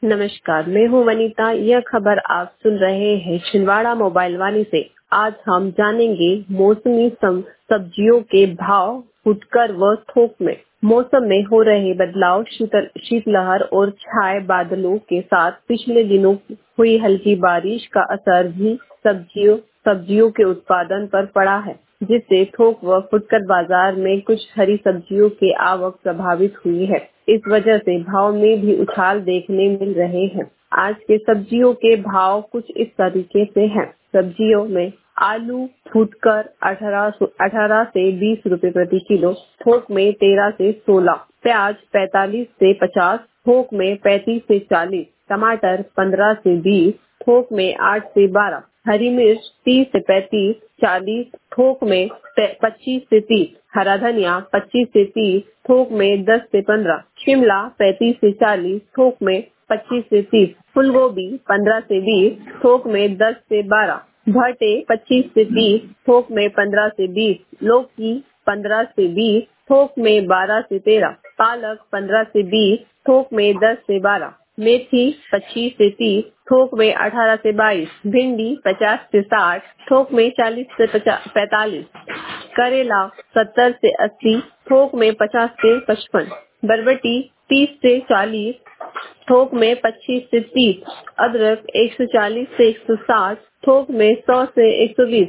नमस्कार, मैं हूँ वनीता। यह खबर आप सुन रहे हैं छिंदवाड़ा मोबाइल वाणी से। आज हम जानेंगे मौसमी सब्जियों के भाव फुटकर व थोक में। मौसम में हो रहे बदलाव, शीतलहर और छाए बादलों के साथ पिछले दिनों हुई हल्की बारिश का असर भी सब्जियों के उत्पादन पर पड़ा है, जिससे थोक व फुटकर बाजार में कुछ हरी सब्जियों की आवक प्रभावित हुई है। इस वजह से भाव में भी उछाल देखने मिल रहे हैं। आज के सब्जियों के भाव कुछ इस तरीके से हैं। सब्जियों में आलू फुटकर 18 से 20 रुपए प्रति किलो, थोक में 13 से 16, प्याज 45 से 50, थोक में 35 से 40, टमाटर 15 से 20, थोक में 8 से 12, हरी मिर्च 30 से 35, 40, थोक में 25 से 30, हरा धनिया 25 से 30, थोक में 10 से 15, शिमला 35 से 40, थोक में 25 से 30, फूलगोभी 15 से 20, थोक में 10 से 12, भटे 25 से 30, थोक में 15 से 20, लौकी 15 से 20, थोक में 12 से 13, पालक 15 से 20, थोक में 10 से 12, मेथी 25 से 30, थोक में 18 से 22, भिंडी 50 से 60, थोक में 40 से 45, करेला 70 से 80, थोक में 50 से 55, बरबटी 30 से 40, थोक में 25 से 30, अदरक 140 से 160, थोक में 100 से 120,